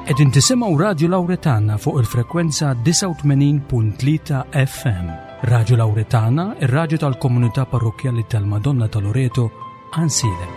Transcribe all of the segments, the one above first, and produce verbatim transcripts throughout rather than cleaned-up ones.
Qegħdin tisimgħu Radju Lawretana fuq il-frekwenza tisa' u tmenin punt tlieta F M. Radju Lawretana, ir-radju tal-Komunità Parrokjali tal-Madonna ta' Loreto, Ansilem.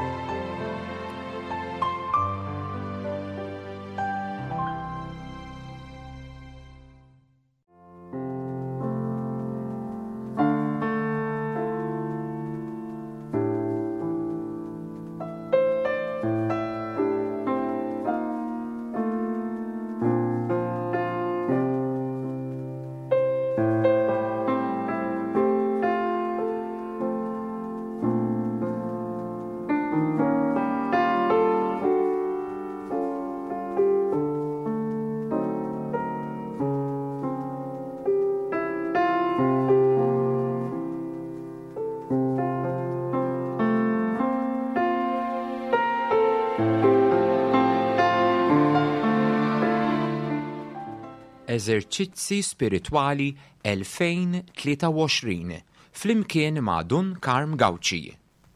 Eżerċizzi Spiritwali elfejn u tlieta u għoxrin flimkien ma' Dun Karm Gawċi.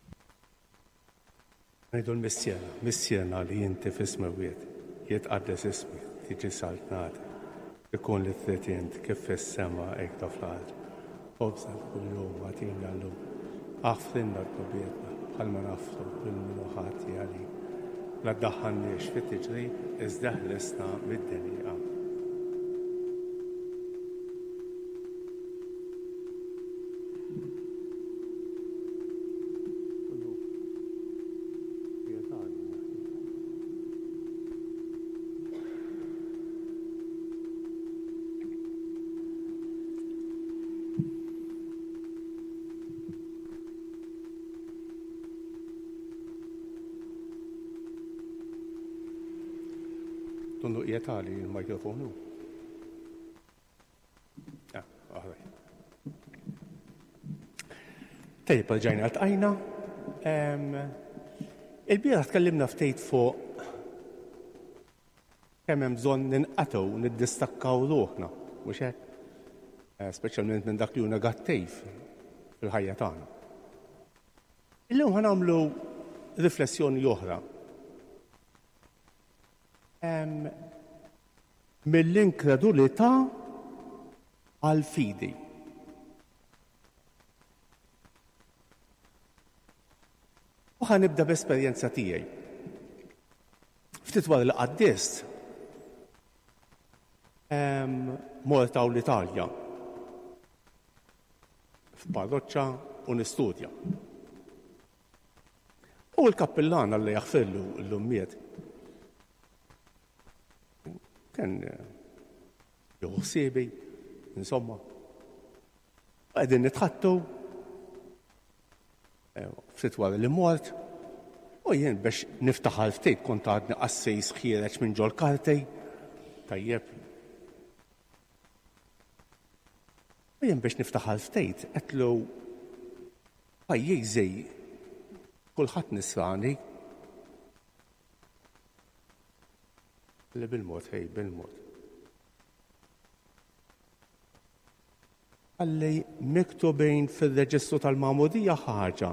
Ngħidu l-missjena, missjena li inti f'ismewiet, jitqaddes ismi, tiġi saltnat, ikun li t-tretient kif fis-sema hekk fl-ard. Obża kullum għatina llum, aħfrinna l-kobietna bħalma nafru bil-minuħati għali. La ddaħħalniex fit-tiġri iżda ħlesna mid-denja. Tundu qiegħtali l-mikrofonu. Ah, aħraj. Tejjeb ġajna tqajna. Il-bieraħ tkellimna ftejt fuq kemm hemm bżonn ninqatgħu niddistakkaw ruħna, mhux hekk? Speċjalment minn dak li hu negattiv fil-ħajja tagħna. Illum ħanagħmlu riflessjoni oħra. Mill-inkredulità għal-fidi. U ħanibda b'esperjenza tiegħi. Ftit wara li qaddist morta l-Italja f'parroċċa u nistudja. U l-kappillan Alla jaħfirlu l-lummiet kien juhu ħsiebi, insomma. Għedin nitħattu, ftit wara li mort, u jien biex niftaħal ftit kont għadni qassej sħireċ minn ġol kartej, tajjeb. U jien biex niftaħal ftit, għetlu pajjiżi kulħadd nisrani, li bil-mod, hej, bil-mod. Għalli miktubin fil-reġistru tal-Magħmudija ħaġa.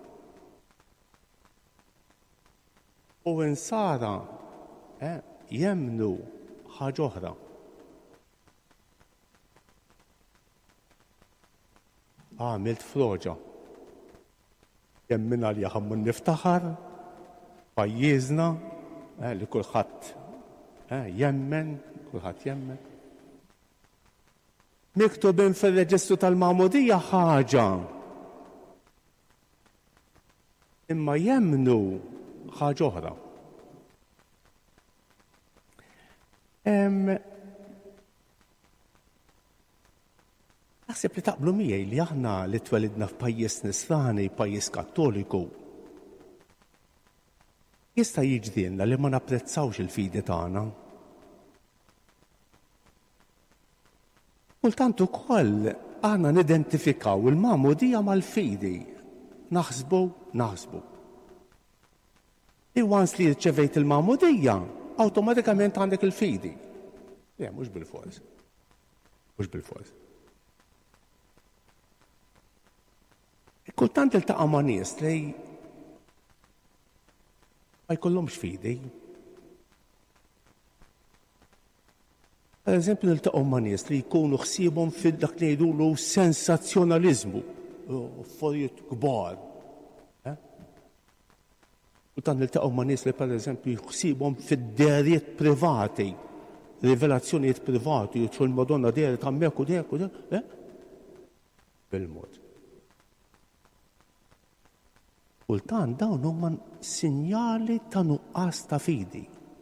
U insara eh, jemnu ħaġa oħra. Għamilt froġa. Jemmina li ħammun niftaħar, pajjiżna, eh, li kulħadd Eh, jemmen, kulħadd jemmen. Miktubin fil-reġistru tal-Magħmudija ħaġa. Imma jemnu ħaġa oħra. Naħseb li taqblu miegħi li aħna li twelidna f'pajjiż nisrani, pajjiż Kattoliku, jista' jiġdielna li ma napprezzawx il-fidi tagħna. Kultant ukoll aħna nidentifikaw il-Magħmudija mal-fidi. Naħsbu, naħsbu. I once li rċevejt il-Magħmudija, awtomatikament għandek il-fidi. Le, mhux bil-fors. Mhux bil-fors. Kultant iltaqa' ma' nies li ma jkollhomx fidi. pereżempju niltaqgħu ma' nies li jkunu ħsiebhom fil-dak li jgħidulu sensazzjonaliżmu, affarijiet kbar. U tan niltaqgħu ma' nies li pereżempju jħsibhom fid-derijiet privati, rivelazzjonijiet privati, jitħu l-Madonna deri hemmhekk u dek u dek, bil-mod. Kultant dawn huma sinjali ta' nuqqas ta' fidi.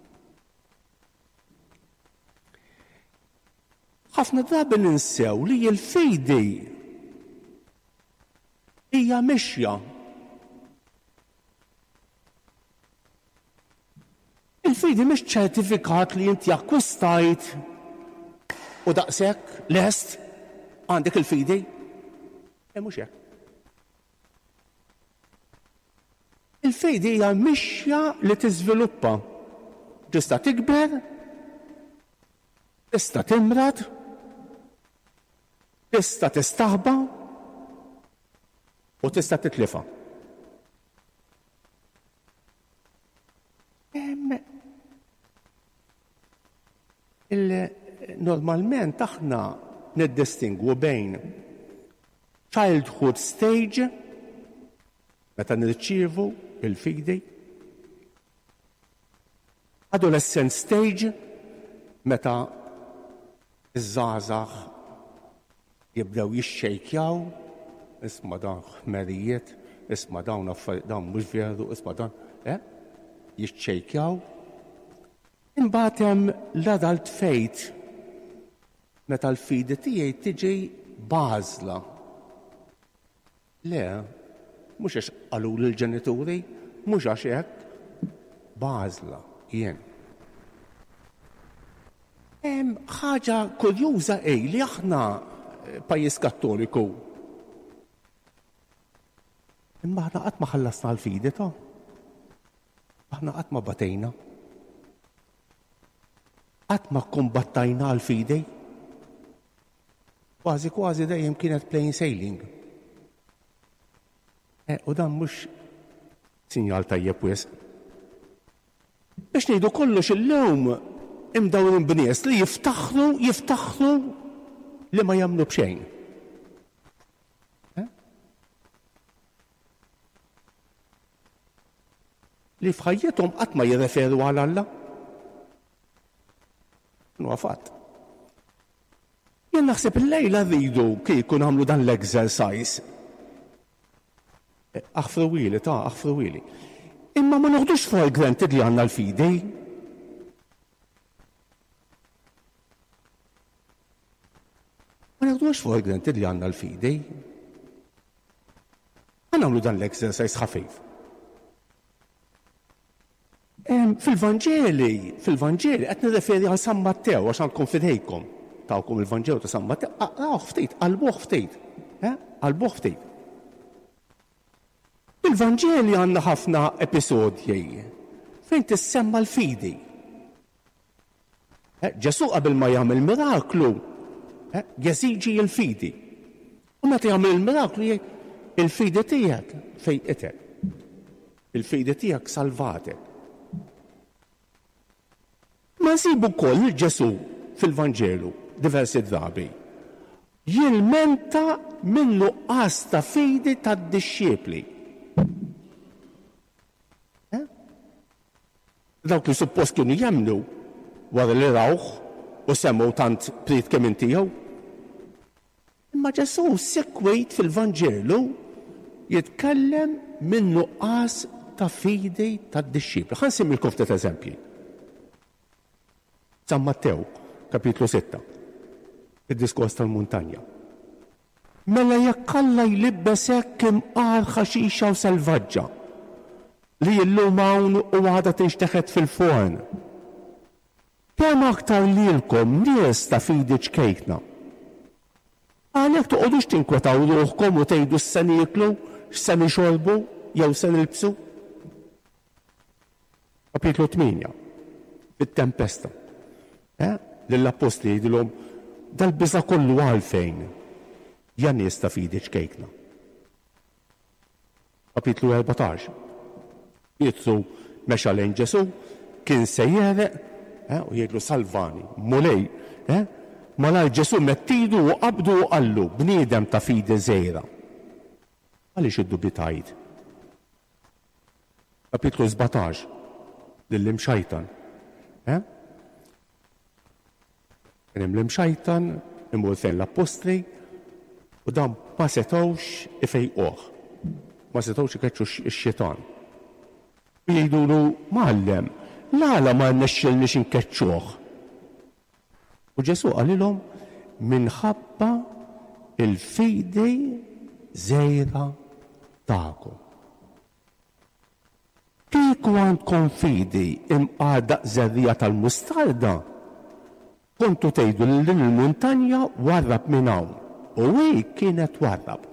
Ħafna drabi ninsew li l-fidi hija mexja. Il-fidi mhix ċertifikat li inti akkwistajt u daqshekk lest għandek il-fidi. E mhux hekk. Il-fidi hija mixja li tiżviluppa. Tista' tikber, tista' timrad, tista' tistaħba u tista' titlifa. Normalment aħna niddistingwu bejn childhood stage meta nirċievu il-fidi, adolescent stage meta iż-żgħażagħ jibdew jixxejkjaw, isma' dawn ħmerijiet, isma' dawn affarijiet dawn mhux veru, isma' dawn, eh? Jixxejkjaw. Imbagħad hemm l-adult fate meta l-fidi tiegħi tiġi bażla. Le, mhux għax qaluli l-ġenituri, mhux għax hekk bażla jien. Hemm ħaġa kurjuża ej li aħna pajjiż Kattoliku. Imma aħna qatt ma ħallasna l-fidi ta'. Aħna qatt ma batejna. Qatt ma kumbattajna l-fidi. Kważi kważi dejjem kienet plain sailing. E, u dan mhux sinjal tajjeb wisq. Biex ngħidu kollox illum imdawn bnies li jiftaħru jiftaħru li ma jagħmlu b'xejn. Eh? Li f'ħajjithom qatt ma jirreferu għal Alla. Huwa fatt. Jien naħseb il-lejla rridu kieku nagħmlu dan l-exercise. Aħfru wili, ta' aħfru wili. Imma ma noħdux for granted li għandna l-fidi. Ma noħdux for granted li għandna l-fidi. Ma nagħmlu dan l-exercise ħafif. Fil-Vanġeli, fil-Vanġeli, qed nirreferi għal San Mattew għax għandkom fidejkom. Tawkom il-Vanġelu ta' San Mattew, aqraw ftit, qalbuh ftit. Qalbuh ftit. Il-Vanġeli għandna ħafna episodji fejn tissemma l-fidi. Ġesu qabel ma jagħmel miraklu, jeżiġi l-fidi. U meta jagħmel il-miraklu il-fidi tiegħek fejn qitel. Il-fidi tiegħek salvatek. Ma nsibu wkoll il-Ġesu fil-Vanġelu diversi drabi. Jilmenta minn nuqqas ta' fidi tad-dixxiepli. Dawk li suppost kienu jemnu wara li rawh u semmu tant prit kemm intiegħu. Imma Ġesu sekwejt fil-Vanġelu jitkellem minn nuqqas ta' fidi tad-dixxiepli. Ħa nsemmilkom ftit eżempji. San Mattew, kapitlu sitta, id-diskors tal-muntanja. Mela jekk Alla jlibbesek kemm qar ħaxixa u selvaġġa li llum hawn u għadha tinxteħed fil-forn. Kemm aktar lilkom nies ta' fidi ċkejkna. Għalhekk toqgħodux tinkwetaw ruħkom u tgħidu s'se nieklu, s'se nixorbu jew se nilbsu. Kapitlu tminja, fit-tempesta. Eh? Lill-apostli jgħidilhom dal-biża' kollu għalfejn ja nies ta' fidi ċkejkna. Kapitlu erbatax. Jitru mexa lejn Ġesu, kien se jereq, eh? u jgħidlu salvani, mulej Eh? Malaj Ġesu mettidu u qabdu u qallu bniedem ta' fidi żgħira. Għaliex iddubitajt? Kapitlu sbatax lill-imxajtan. Eh? Kien hemm l-imxajtan imur fejn l-apostli u dan ma setgħux ifejquh. Ma setgħux ikeċċu x-xitan. Jgħidulu Mgħallem, l-għala ma nnexxilniex inkeċċuh. U Ġesu qalilhom minħabba il-fidi żgħira tagħkom. Kieku għandkom fidi imqagħda żerrija tal-mustarda, kontu tgħidu lil din il-muntanja warrab minn hawn. U hi kienet warrab.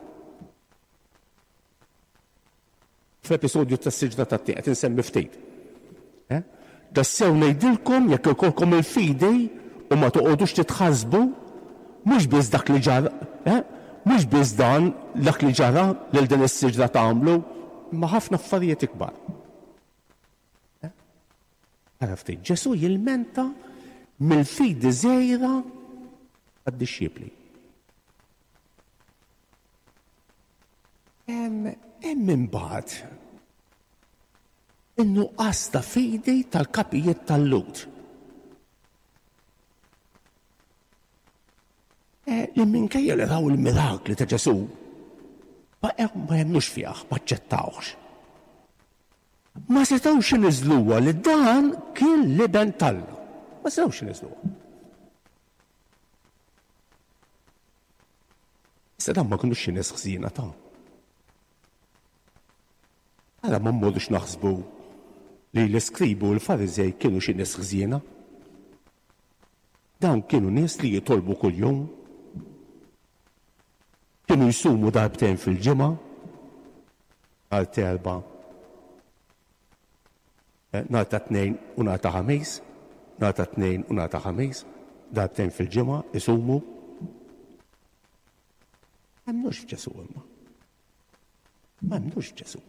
F'episodju tas-siġda tat-tieq qed insemmi ftit. Eh? Dassew ngħidilkom jekk ikolkom il-fidi u ma toqgħodux titħasbu, mhux biss dak li ġara, eh? Mhux biss dan dak li ġara lil din is-siġda tagħmlu, imma ħafna affarijiet ikbar. Eh? Ara ftit, Ġesu jilmenta mill-fidi żgħira għad-dixxiepli. Hemm imbagħad in-nuqqas ta' fidi tal-kapijiet tal-Lut. Li minkejja li raw il-mirakli ta' Ġesu ma jemmux fih, ma ċċettawx. Ma setgħux iniżluha li dan kien liben tal-Alla. Ma setgħux iniżluha. Issa dan ma kinux xi nies ħsiena ta'. Ara ma mmorrux naħsbu li l-iskribu u l-Fariżej kienu xi nies ħsiena. Dan kienu nies li jitolbu kuljum. Kienu jsumu darbtejn fil-ġimgħa, nhar terba, nhar ta' tnejn u nhar ta' ħamis, nhar ta' tnejn u nhar ta' ħamis, darbtejn fil-ġimgħa isumu. M'hemmux f'Ġesu imma. M'hemmux f'Ġesu.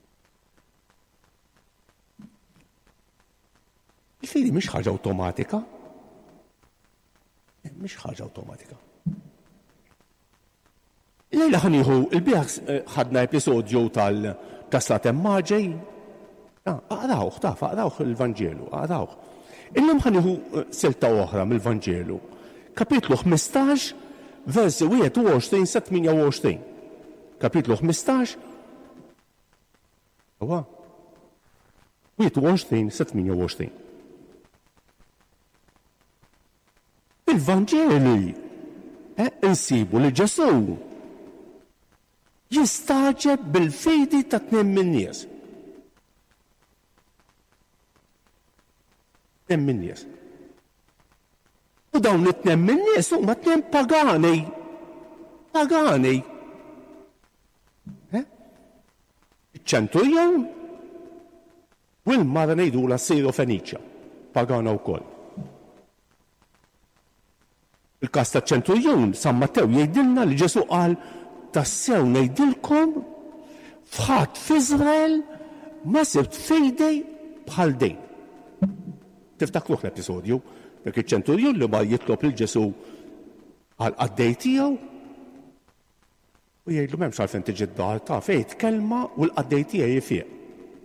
Il-fidi mhix ħaġa awtomatika. Mhix ħaġa awtomatika. Lejla ħanieħu il-biegħ ħadna episodju tal-Taslat Emmaġej. Aqrawh, taf, aqrawh il-Vanġelu, aqrawh. Illum ħanieħu silta oħra mill-Vanġelu. Kapitlu ħmistax, versi wieħed u għoxrin sa tminja u għoxrin. Kapitlu ħmistax, huwa wieħed u għoxrin sa tminja u għoxrin. Il-Vanġeli insibu li Ġesu jistaġeb bil-fidi ta' tnejn min-nies. Tnejn min-nies. U dawn it-tnejn min-nies huma tnejn pagani. Pagani. Iċ-ċenturjon u l-mara ngħidula Sirofeniċja, pagana wkoll. Il-każ taċ-ċenturjon San Mattew jgħidilna li Ġesu qal tassew ngħidilkom f'ħadd f'Iżrael ma sibt fidi bħal din. Tiftakruh l-episodju, dak iċ-ċenturjon li ma jitlob lil Ġesu għal qaddej tiegħu u jgħidlu m'hemmx għalfejn tiġi d-dar ta' fejn kelma u l-qaddej tiegħi jifieq.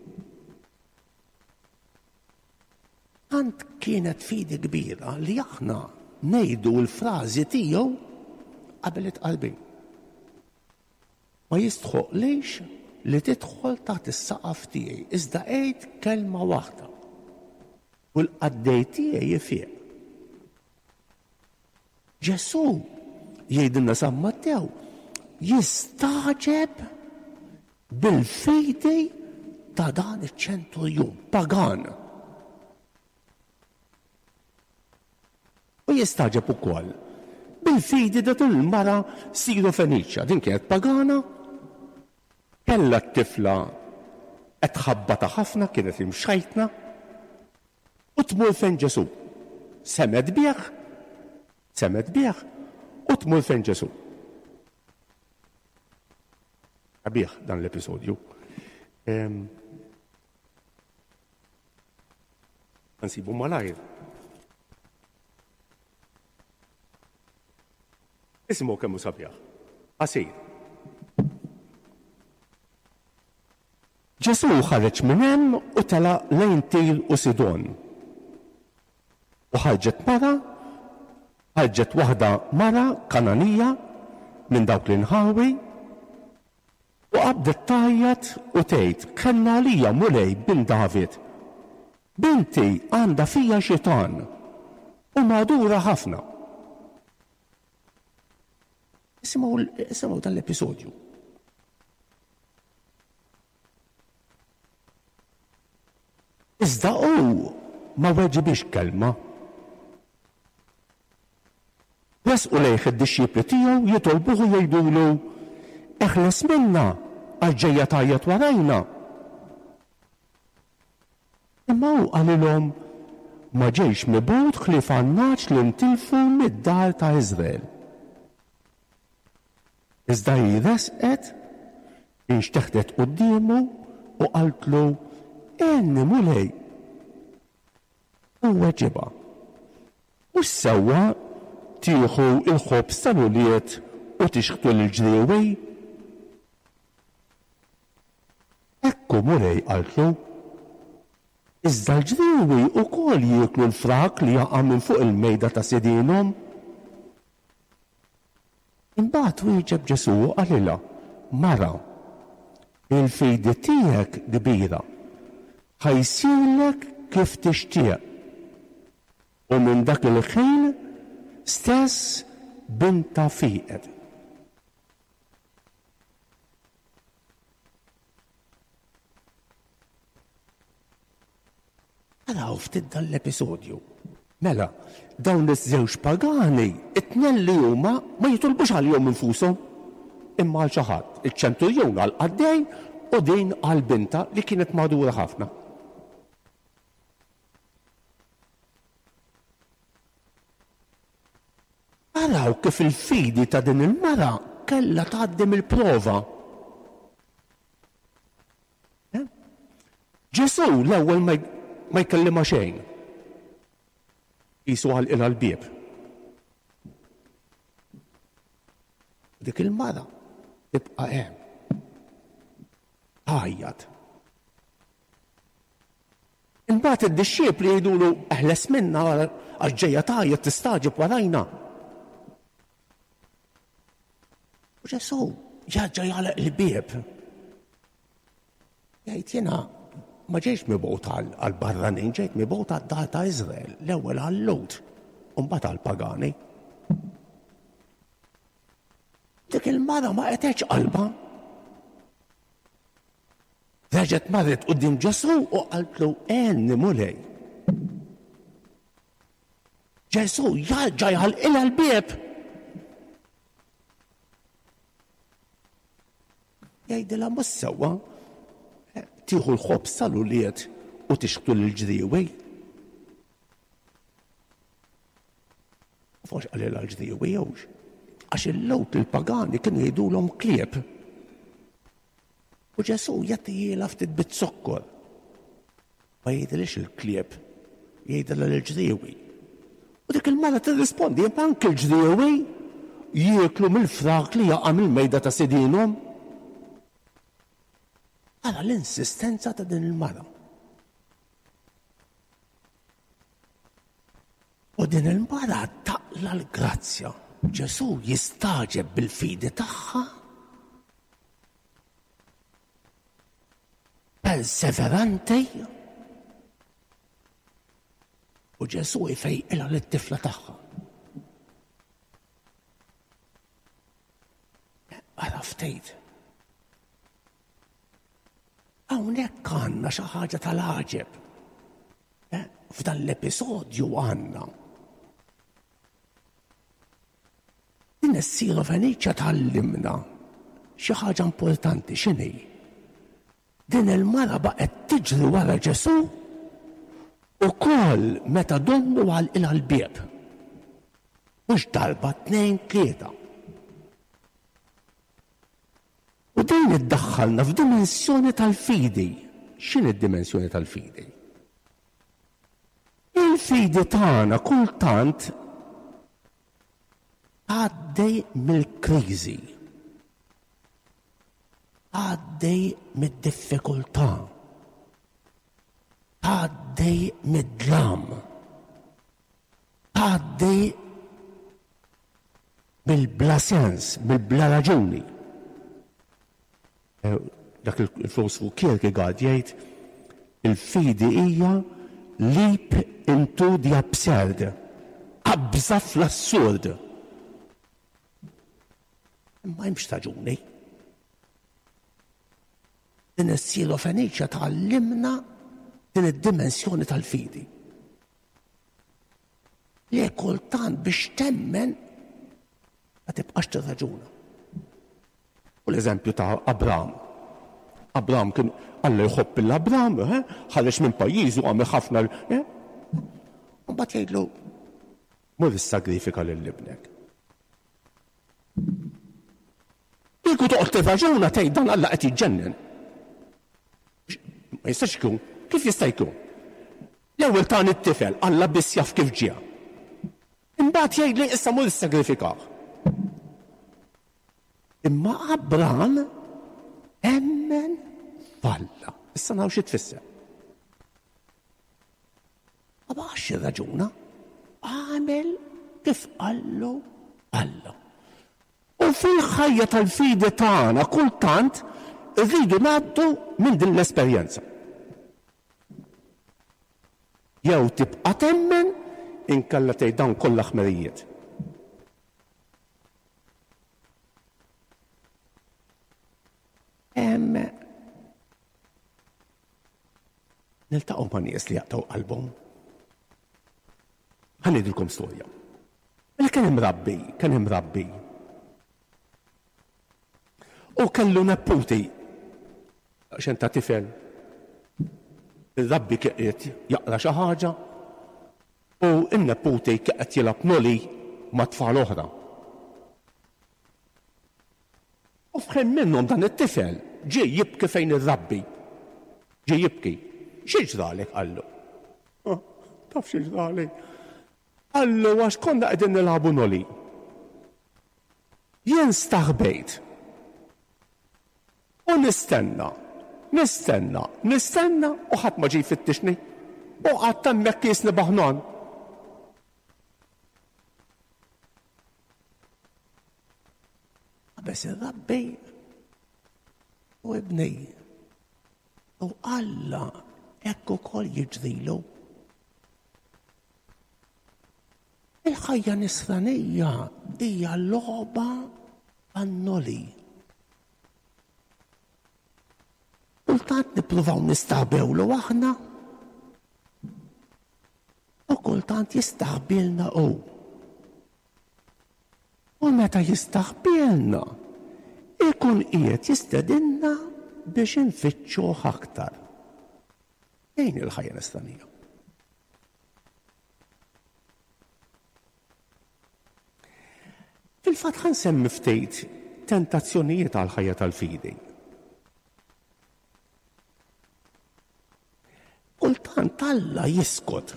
Tant kienet fidi kbira li aħna ngħidu l-frażi tiegħu qabel it-qalbin. Ma jistħoqlix li tidħol taħt is-saqaf tiegħi, iżda qgħid kelma waħda. U l-qaddej tiegħi jifieq. Ġesu jgħidilna San Mattew jistaġeb bil-fidi ta' dan iċ-ċenturjon pagan. U jistaġeb ukoll bil-fidi ta' din il-mara Sirofeniċja, din kienet pagana, kellha t-tifla qed tħabbata ħafna, kienet imxajtna, u tmur fejn Ġesu. Semed bih, semed bih, u tmur fejn Ġesu. Bih dan l-episodju. Nsibu malajr. Isimgħu kemm hu sabiħ. Qasir. Ġesu ħareġ minn hemm u tela lejn Tir u Sidon. U ħarġet mara, ħarġet waħda mara Kananija minn dawk l-inħawi u qabdet tajjat u tgħid kellna għalija mulej bin David. Binti għandha fija xitan u madura ħafna. Isimgħu dan l-episodju. Iżda hu ma weġibix kelma. Wesqu lejh id-dixxiepli tiegħu jitolbuh u jgħidulu eħles minna għax ġejja tajjeb warajna. Imma hu qalilhom ma ġejx mibgħut ħlief għan-naċ li ntilfu mid-dar ta' Iżrael. Iżda hi resqet, inxteħdet qudiemu u qaltlu enni mulej. U weġiba. U sewwa tieħu il-ħobż tal-uliet u tixħtu l-ġriewej. Ekku mulej qaltlu. Iżda l-ġriewej ukoll jieklu l-frak li jaqa' minn fuq il-mejda ta' sidinhom. Imbagħad wieġeb Ġesu qalilha, mara, il-fejdi tiegħek kbira, ħajsirlek kif tixtieq. U minn dak il-ħin stess binta fiqed. Araw ftit dan l-episodju. Mela, dawn iż-żewġ pagani it-tnejn li huma ma jitolbux għalihom infushom imma għal xi ħadd. Iċ-ċenturjon għal qaddej u din għal binta li kienet madura ħafna. Araw kif il-fidi ta' din il-mara kellha tgħaddim il-prova. Ġesu l-ewwel ma jkellimha xejn. Qisu għalqilha l-bieb. Dik il-mara tibqa' hemm. Ħajjat. Imbagħad id-dixxiepli jgħidulu eħles minna għax ġejja tajjeb tistaġib warajna. U Ġesu ġaġġa jagħlaq il-bieb. Jgħid jiena ma ġejx mibgħut għall-barranin, ġejt mibgħut għad-dar ta' Iżrael, l-ewwel għall-Lut u mbagħad għall-pagani. Dik il-mara ma qedx qalbha. Reġgħet marret quddiem Ġesu u qaltlu enni mulej. Ġesu jarġa' jgħalqilha l-bieb. Jgħidilha mhux sewwa, tieħu l-ħobż tal-uliet u tixħtu l-ġriewej. Forx qalilha l-ġriewej jewx. Għax il-lewt il-pagani kienu jgħidulhom klieb. U Ġesu jagħtiha ftit bit-sokkor. Ma jgħidilix il-klieb, jgħidilha l-ġriewej. U dik il-mara tirrispondi jekk anke l-ġriewej jieklu mill-frak li jaqa' mill-mejda ta' sidinhom. Ara l-insistenza ta' din il-mara. U din il-mara taqla l-grazzja. Ġesu jistaġeb bil-fidi tagħha. Perseveranti. U Ġesu jfejqilha lit-tifla tagħha. Ara ftejt. Hawnhekk għandna xi ħaġa tal-għaġeb. F'dan l-episodju għandna. Din is-sira Feniċċja tgħallimna xi ħaġa importanti x'inhi. Din il-mara baqgħet tiġri wara Ġesu ukoll meta donnu għalqilha l-bieb. Mhux darba tnejn tlieta. U din iddaħħalna f'dimensjoni tal-fidi. X'inhi d-dimensjoni tal-fidi? Il-fidi tagħna kultant għaddej mill-kriżi, għaddej mid-diffikultà, għaddej mid-dlam, għaddej bil-bla sens, bil-bla raġuni. Dak il-filosfu Kierkegaard jgħid il-fidi hija leap into the absurd, qabża fl-assurd. Ma hemmx raġuni. Din is-silofenija tgħallimna din id-dimensjoni tal-fidi. Li kultant biex temmen ma tibqax tirraġuna. U l-eżempju ta' Abraham. Abraham kien Alla jħobb l-Abraham, ħareġ minn pajjiżu għamel ħafna u mbagħad jgħidlu mur issagrifika lil ibnek. Kieku toqgħod tirraġuna tgħid dan Alla qed jiġġennen. Ma jistax ikun, kif jista' jkun? L-ewwel tan it-tifel Alla biss jaf kif ġie. Imbagħad jgħidli issa mur issagrifikah. Imma Abraham emmen falla. Issa naw xi tfisser. Ma baqax irraġuna, għamel kif qallu Alla. U fil-ħajja tal-fidi tagħna kultant irridu ngħaddu minn din l-esperjenza. Jew tibqa' temmen inkella tgħid dawn kollha ħmerijiet. Hemm niltaqgħu ma' nies li jaqtaw qalbhom. Ħanidilkom storja. Mela kien hemm rabbi, kien hemm rabbi. U kellu nepputi x'en ta' tifel. Il-rabbi qiegħed jaqra xi ħaġa u n-nepputi qiegħed jilgħab noli ma' tfal oħra. U f'ħin minnhom dan it-tifel ġie jibki fejn ir-rabbi. Ġie jibki. Xi ġralek qallu? Taf xi ġralek? Qallu għax konna qegħdin nilagħbu noli. Jien staħbejt. U nistenna, nistenna, nistenna u ħadd ma ġie jfittixni. U qatt hemmhekk kiesni baħnan. Bes ir-rabbi u ibni u Alla hekk ukoll jiġrilu. Il-ħajja nisranija hija logħba għan-noli. Kultant nippruvaw nistaħbewlu aħna u kultant jistaħbilna hu. U meta jistaħbilna ikun qiegħed jistedinna biex infittxuh aktar. Ejn il-ħajja nisranija. Fil-fatt ħansemmi ftit tentazzjonijiet għal ħajja tal-fidi. Kultant Alla jiskot.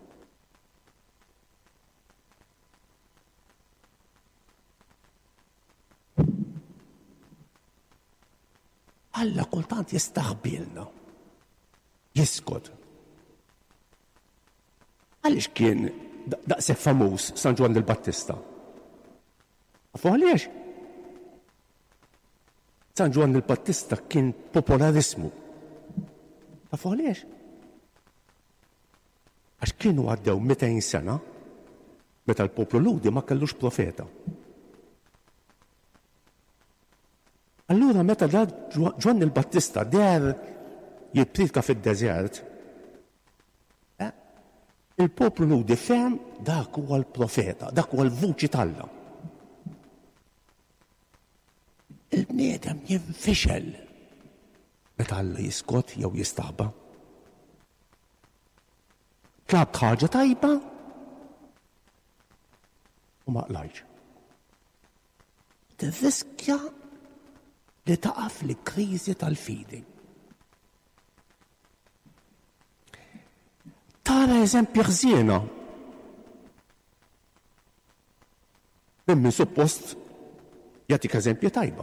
Alla kultant jistaħbilna. Jiskot. Għaliex kien daqshekk famuż San Ġwan il-Battista? Għafu għaliex? San Ġwan il-Battista kien popolarismu. Għafu għaliex? Għax kienu għaddew mitejn sena meta l-poplu ludi ma kellux profeta. Allura meta da Ġwan il-Battista der jipprika fid-deżert, eh? il-poplu ludi fehm dak huwa l-profeta, dak huwa l-vuċi tal-Alla. Il-bniedem jinfixel meta Alla jiskot jew jistaħba. Tlabt ħaġa tajba u ma qlajx. Tirriskja li taqaf li kriżi tal-fidi. Tara eżempju ħżiena. minn min suppost jagħtik eżempju tajba.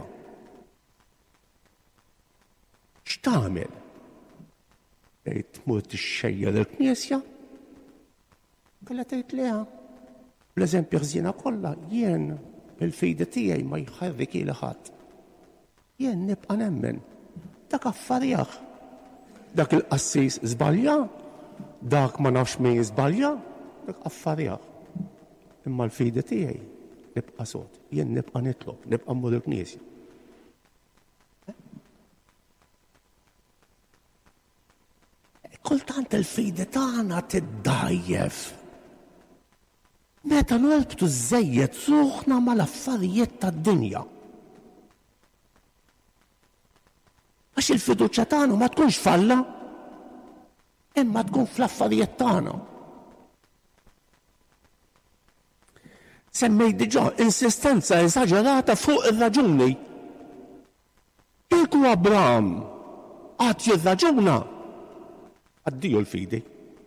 X'tagħmel? Tgħid tmur tixxejjer il-Knisja? Kellha tgħid leha. Bl-eżempju ħżiena kollha jien il-fidi tiegħi ma jħarrik ili ħadd. Jien nibqa' nemmen dak affarjah. Dak il-qassis żbalja, dak ma nafx min żbalja, dak affarjah. Imma l-fidi tiegħi nibqa' sod, jien nibqa' nitlob, nibqa' mmur il-Knisja. Kultant il-fidi tagħna tiddajjef. Meta norbtu żejjed ruħna mal-affarijiet tad-dinja. Għax il-fiduċja tagħna ma tkunx falla, imma tkun fl-affarijiet tagħna. Semmej diġà insistenza eżaġerata fuq ir-raġuni. Kieku Abraham għad jirraġuna, għaddiju l-fidi.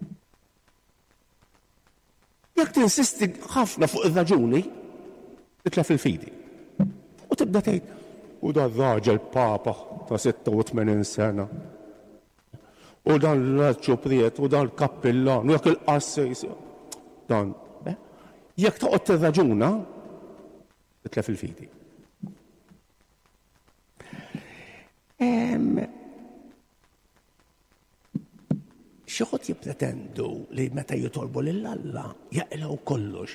Jekk tinsisti ħafna fuq ir-raġuni, titlef il-fidi. U tibda tgħid, u dan raġel papa ta' sitta u tmenin sena. U dan l-ċupriet, u dan l-kappillan, u jekk il-qassis. Dan, eh? Jekk toqgħod tirraġuna, titlef il-fidi. Xi ħodd jippretendu li meta jitolbu lill-Alla jaqilgħu kollox.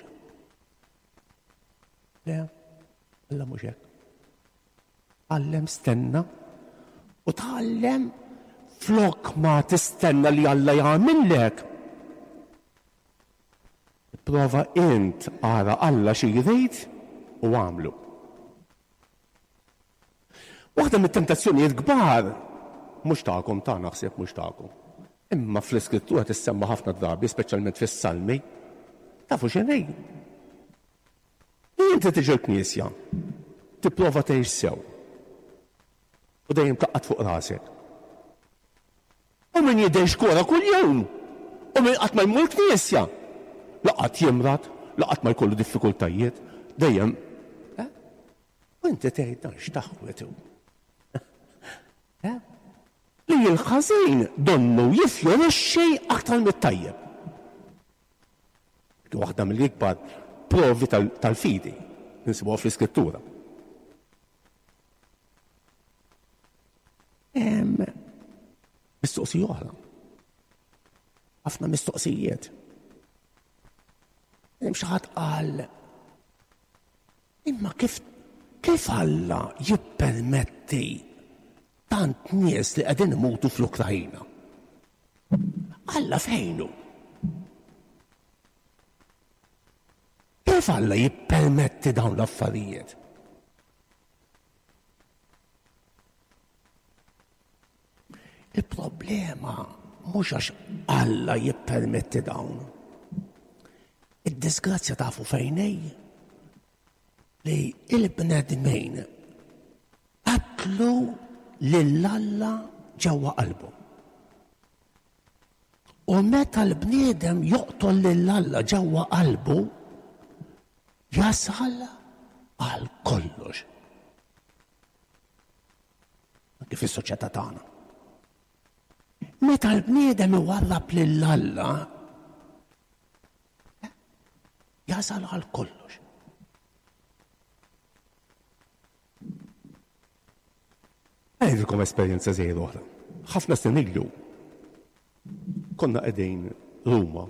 Le, Alla mhux hekk. Tgħallem stenna u tgħallem flok ma tistenna li Alla jagħmillek. Prova int ara Alla xi jrid u għamlu. Waħda mit-tentazzjonijiet kbar mhux tagħkom ta' naħseb mhux tagħkom. Imma fl-iskrittura tissemma ħafna drabi, speċjalment fis-Salmi, tafu x'inhi. Inti tiġi l-Knisja, tipprova tgħix sew. U dejjem taqqad fuq rasek. U min jidher xkora kuljum. U min qatt ma jmur l-Knisja. Laqgħat jimrat, laqgħat ma jkollu diffikultajiet, dejjem. U inti tgħid dan x'taħwet hu. Li l-ħażin donnu jifjorixxi aktar mit-tajjeb. Waħda mill-ikbar provi tal-fidi nsibuha fl-Iskrittura. Mistoqsija oħra. Ħafna mistoqsijiet. Hemm xi ħadd qal imma kif kif Alla jippermetti tant nies li qegħdin imutu fl-Ukrajna. Alla fejnu? Kif Alla jippermetti dawn l-affarijiet? Il-problema mhux għax Alla jippermetti dawn. Id-disgrazzja tafu fejnej li il-bnedmin qatlu lill-Alla ġewwa qalbu. U meta l-bniedem joqtol lill-Alla ġewwa qalbu, jasal għal kollox. Kif is-soċjetà tagħna. Meta l-bniedem iwarrab lill-Alla, jasal għal kollox. Għajdikom esperjenza żejr oħra. Ħafna snin ilu konna qegħdin Ruma.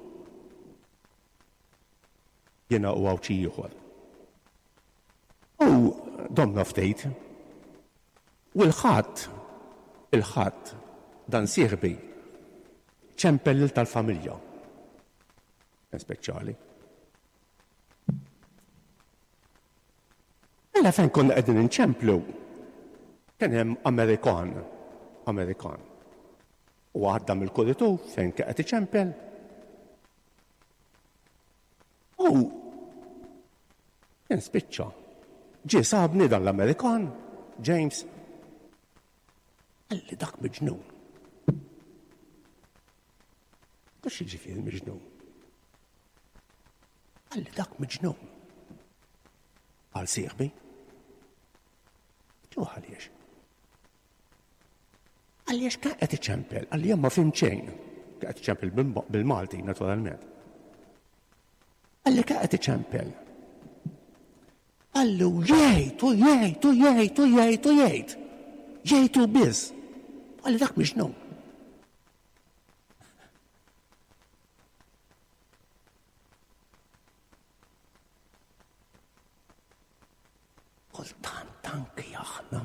Jiena u għaw xi ieħor. U domna ftejt. U l-ħadd, il-ħadd dan sieħbi ċempel tal-familja. Speċjali. Mela fejn konna qegħdin inċemplu. Kien hemm Amerikan, Amerikan. U għadda mill-kuritur fejn qed iċempel. U kien spiċċa. Ġie sabni dan l-Amerikan, James. Għalli dak miġnun. Kux jiġifieri miġnun. Għalli dak miġnun. Għal sieħbi. Ġu għaliex. Għaliex kien qed iċempel, għalli ma fim xejn. Kien qed iċempel bil-Malti, naturalment. Għalli kien qed iċempel. Għallu jgħid, u jgħid, u jgħid, u jgħid, u jgħid. Jgħid u biss. Għalli dak biex nu. Kultant anki aħna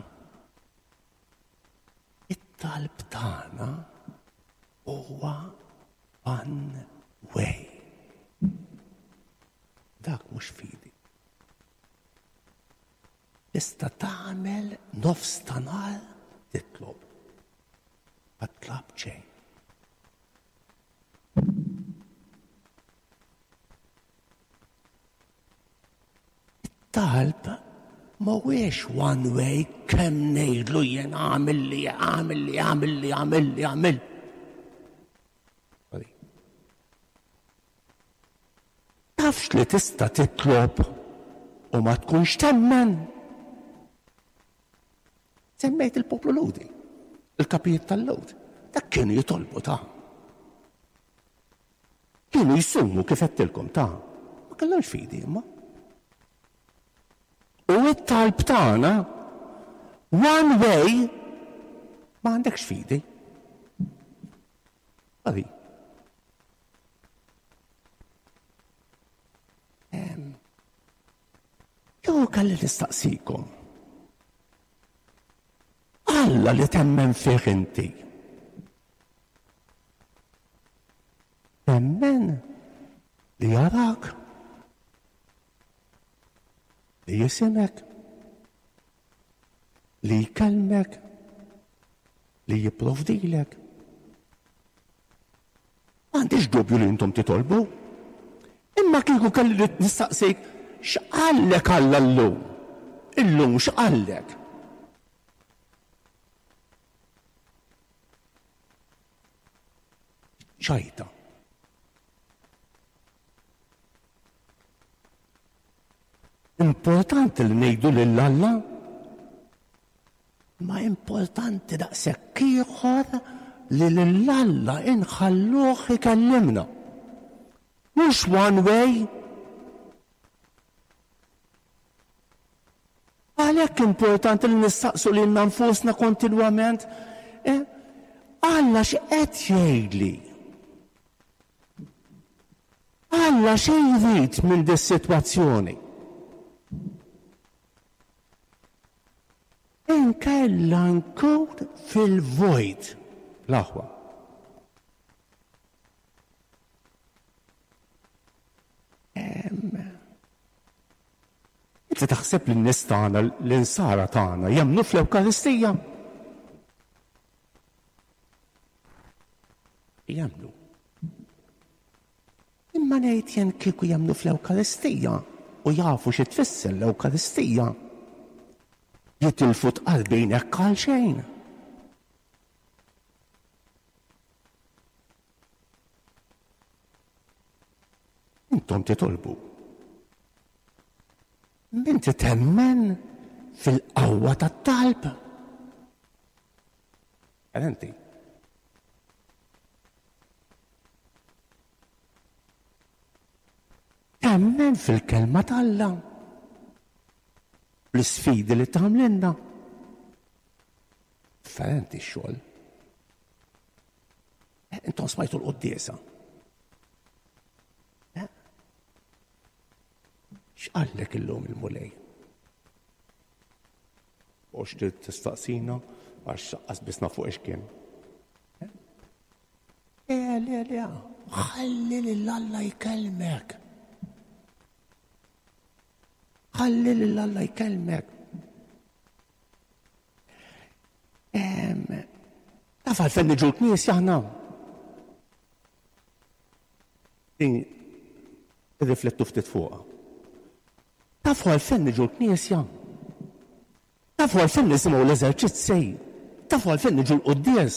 it-talb tagħna huwa one way. Dak mhux fidi. Tista' tagħmel nofs tanal titlob. Ma tlab xejn. It-talb mhuwiex one way kemm ngħidlu jien għamil li għamil li għamil li għamil li għamil. Tafx li tista' titlob u ma tkunx temmen. Semmejt il-poplu ludi, il-kapijiet tal-lud. Dak kienu jitolbu ta'. Kienu jisummu kif qedtilkom ta'. Ma kellhomx fidi imma. U it-talb tagħna one way ma għandekx fidi. Għadi. Jew kelli nistaqsikom. Alla li temmen fih inti. Temmen li jarak, li jisimek, li jkellmek, li jipprovdilek. M'għandix dubju li intom titolbu. Imma kieku kelli nistaqsik x'qallek Alla llum? Illum x'qallek? ċajta. Importanti li ngħidu lil Alla, ma importanti daqshekk ieħor li lil Alla inħalluh ikellimna. Mhux one way. Għalhekk importanti li nistaqsu lilna nfusna kontinwament, eh? Alla x'qed jgħidli? Alla xejn jrid minn dis-sitwazzjoni. Inkella nkun fil-vojt l-aħwa. Inti taħseb li n-nies tagħna l-insara tagħna jemmnu fl-Ewkaristija? Jemmnu. Imma ngħid jien kieku jemmnu fl-Ewkaristija u jafu xi tfisser l-Ewkaristija, jitilfu tqalbin hekk għal xejn. Intom titolbu. Min titemmen fil-qawwa tat-talb. Għalenti. Temmen fil-kelma tal-Alla. L-sfidi li tagħmlilna. Differenti x-xogħol. Intom smajtu l-quddiesa. X'qallek illum il-mulej? U x'trid tistaqsina għax xaqqas biss nafu x'kien. Eh, le, le, ħalli lill-Alla jkellmek. Ħalli lill-Alla jkellmek. Taf għalfejn niġu l-kniesja aħna. Irriflettu ftit fuqha. Tafu għalfejn niġu l-kniesja. Tafu għalfejn nisimgħu l-eżerċizzji. Tafu għalfejn niġu l-quddies.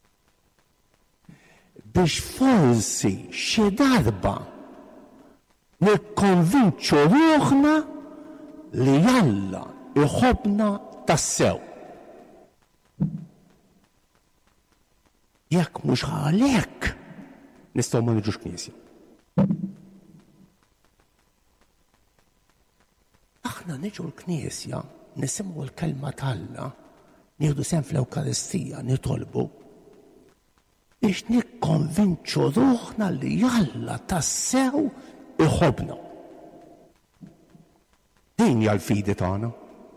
Biex forsi xi darba nikkonvinċu ruħna li Alla iħobbna tassew. Jekk mhux għalhekk nistgħu ma niġux knisja. Aħna niġu l-knisja, nisimgħu l-kelma t'Alla, nieħdu sehem fl-Ewkaristija, nitolbu biex nikkonvinċu ruħna li Alla tassew iħobbna. Din hija l-fidi tagħna.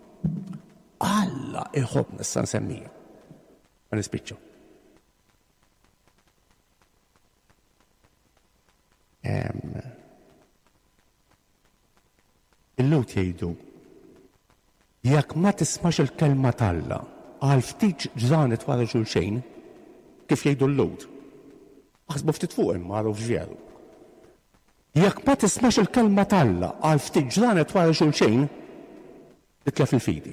Alla iħobbna issa nsemmija. Ma nispiċċa. Il-Lewt jgħidu jekk ma tismax il-kelma t'Alla għal ftit ġranet wara xulxejn, kif jgħidu l-Lewt. Aħsbu ftit fuq imma għaru f'ġvieru. Jekk ma tismax il-kelma t'Alla għal ftit ġranet wara xulxejn, titlef il-fidi.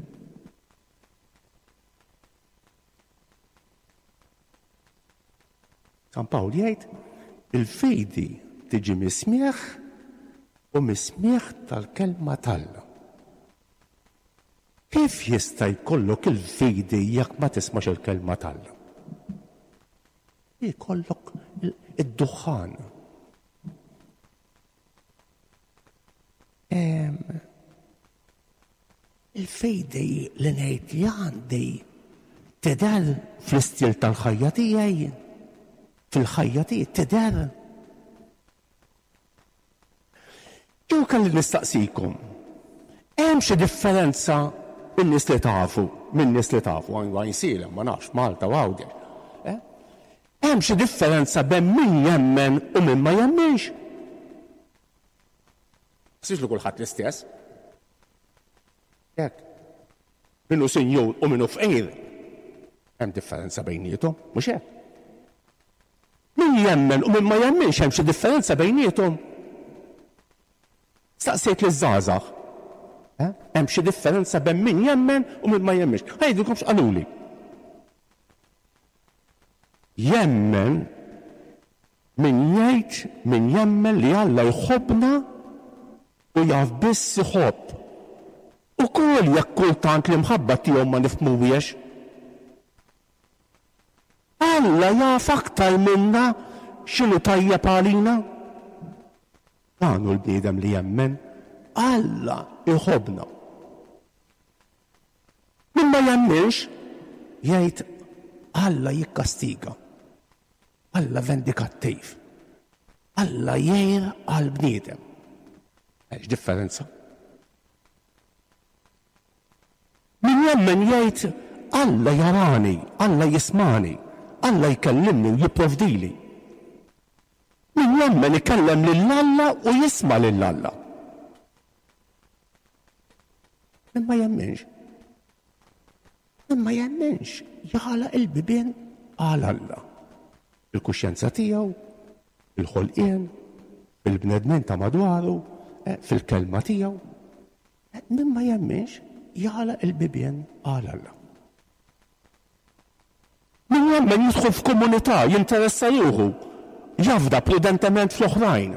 San Pawl jgħid il-fidi tiġi mismieħ u mismieħ tal-kelma t'Alla. Kif jista' jkollok il-fidi jekk ma tismax il-kelma t'Alla? Jkollok id-duħħan. Il-fidi li ngħid li għandi tidher fl-istil tal-ħajja tiegħi, fil-ħajja tiegħi tidher. Jew kelli nistaqsikom, hemm xi differenza min-nies li tafu, min-nies li tafu, għan jsilem, ma nafx, Malta u Għawdex. Hemm xi differenza bejn min jemmen u min ma jemmenx. Six li kulħadd l-istess. Jekk. Minnu sinjur u minnu fqir. Hemm differenza bejniethom, mhux hekk. Min jemmen u min ma jemmenx hemm xi differenza bejniethom. Staqsejt liż-żgħażagħ. Hemm xi differenza bejn min jemmen u min ma jemmenx. Ħajdilkom x'qaluli. Jemmen min jgħid min jemmen li Alla jħobbna u jaf biss iħobb. Ukoll jekk kultant li mħabba tiegħu ma nifhmuhiex. Alla jaf aktar minna x'inhu tajjeb għalina. Dan hu l-bniedem li jemmen Alla iħobbna. Min ma jemmenx jgħid Alla jikkastiga. Alla vendikattiv. Alla jgħir għal-bniedem. Għax differenza. Min jemmen jgħid Alla jarani, Alla jismani, Alla jkellimni u jipprovdili. Min jemmen ikellem lill-Alla u jisma' lill-Alla. Min ma jemmenx. Min ma jemmenx jagħlaq il-bibien għal Alla. Il-kuxjenza tiegħu, il-ħolqien, il-bnedmin ta' madwaru, fil-kelma tiegħu. Min ma jemmenx jagħlaq il-bibien għal Alla. Min jemmen jidħol f'komunità, jinteressa ruħu, jafda prudentement fl-oħrajn.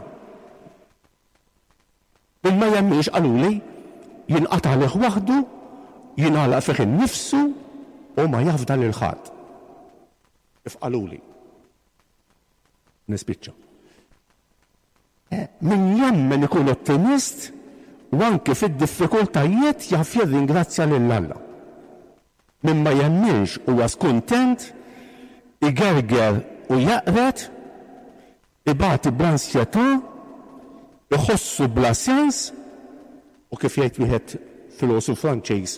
Min ma jemmenx qaluli jinqata' lih waħdu, jingħalaq fih innifsu u ma jafda lil ħadd. Kif qaluli. Nispiċċa. Min jemmen ikun ottimist u anke fid-diffikultajiet jaf jirringrazzja lill-Alla. Min ma jemminx huwa skuntent, igerger u jaqret, ibati bl-ansjetà, iħossu bla sens, u kif jgħid wieħed filosuf Franċiż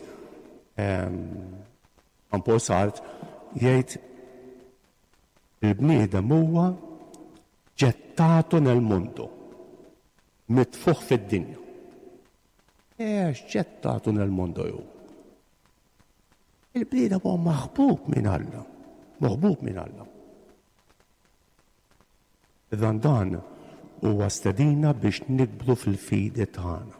Jean-Paul Sartre jgħid il-bniedem huwa ġettato nel mondo, mitfuħ fid-dinja. Eħx ġettato nel mondo ju. Il-bniedem huwa maħbub minn Alla, maħbub minn Alla. Idan dan huwa stedina biex nikbru fil-fidi tagħna.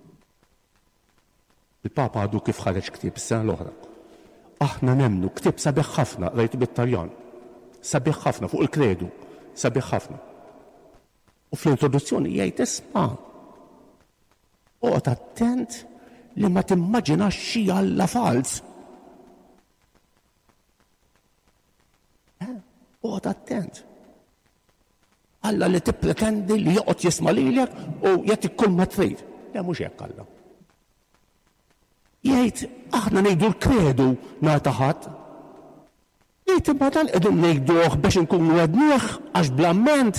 Il-Papa għadu kif ħareġ ktieb is-sena l-oħra. Aħna nemmnu ktieb sabiħ ħafna, rajtu bit-Taljan. Sabiħ ħafna fuq il-kredu. Sabiħ ħafna. U U fl-introduzzjoni jgħid isma' oqgħod attent li ma timmaġinax xi Alla fals. Oqgħod attent. Alla li tippretendi li joqgħod jisma' lilek u jagħtik kull ma trid. Le mhux hekk Alla. Jgħid aħna ngħidu l-kredu ngħata ħadd. Jgħid imma dan qegħdin ngħiduh biex inkunu għednieh għax blamment.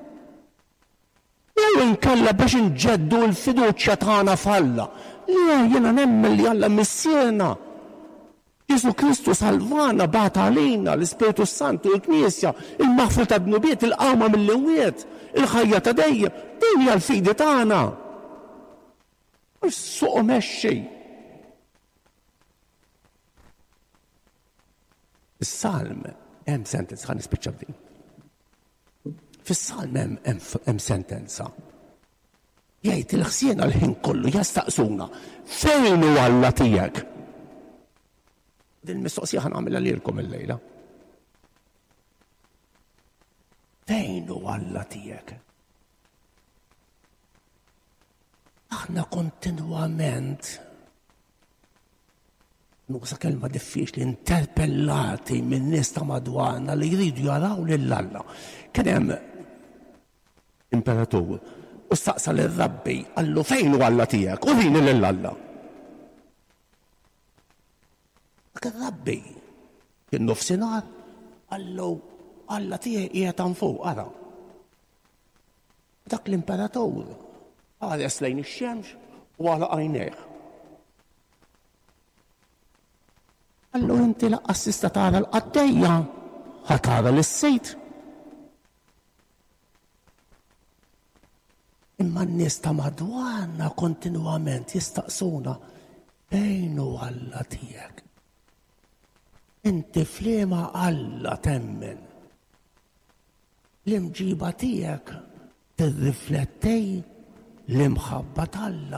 Jew inkella biex inġeddu l-fiduċja tagħna f'Alla. Le jiena nemmen li Alla missiena. Ġesu Kristu salvana bata għalina l-Ispiritu Santu, l-Knisja, il-maħfra ta' dnubiet, il-qama mill-imwiet, il-ħajja ta' dejjem, din hija l-fidi tagħna. Mhux suq mexxi. Fis-Salm hemm sentenza ħa nispiċċa b'din. Fis-Salm hemm hemm sentenza. Jgħid il-ħsiena l-ħin kollu jastaqsuna fejn hu Alla tiegħek? Din mistoqsija ħan għamilha lilkom illejla. Fejn hu Alla tiegħek? Aħna kontinwament nuqsa kelma diffiċli interpellati minn nies ta' madwarna li jridu jaraw lil Alla. Kien hemm imperatur u staqsa lir-Rabbi qallu fejn hu Alla tiegħek? Urini lil Alla. Rabbi, kien nofsinhar, qallu Alla tiegħi qiegħed hemm fuq, ara. Dak l-imperatur ħares lejn ix-xemx u għala għajnejh. Qallu inti laqqas tista' tara l-qaddejja, ħa tara lis-sejt. Imma n-nies ta' madwarna kontinwament jistaqsuna fejn hu Alla tiegħek? Inti f'liema Alla temmen. L-imġiba tiegħek tirriflettej l-imħabba t'Alla.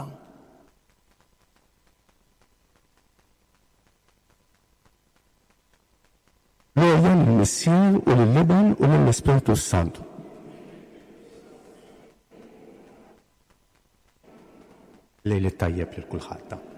Lejja lill-Missien u lill-Liban u lill-Ispiritu Santu. Lejli tajjeb lil kulħadd.